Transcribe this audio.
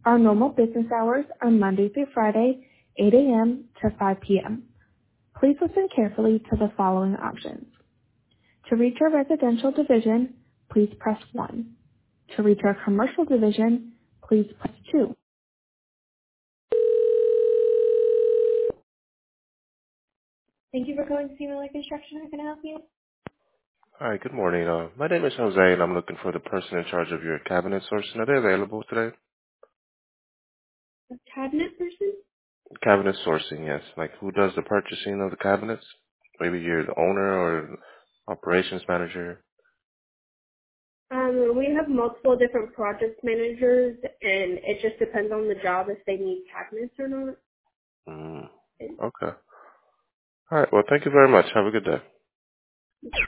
Our normal business hours are Monday through Friday, 8 a.m. to 5 p.m. Please listen carefully to the following options. To reach our residential division, please press 1. To reach our commercial division, please press 2. Thank you for calling Seymour Life Construction. How can I help you? Hi, good morning. My name is Jose, and I'm looking for the person in charge of your cabinet sourcing. Are they available today? A cabinet person? Cabinet sourcing, yes. Like, who does the purchasing of the cabinets? Maybe you're the owner or operations manager. We have multiple different project managers, and it just depends on the job if they need cabinets or not. Mm, okay. All right. Well, thank you very much. Have a good day.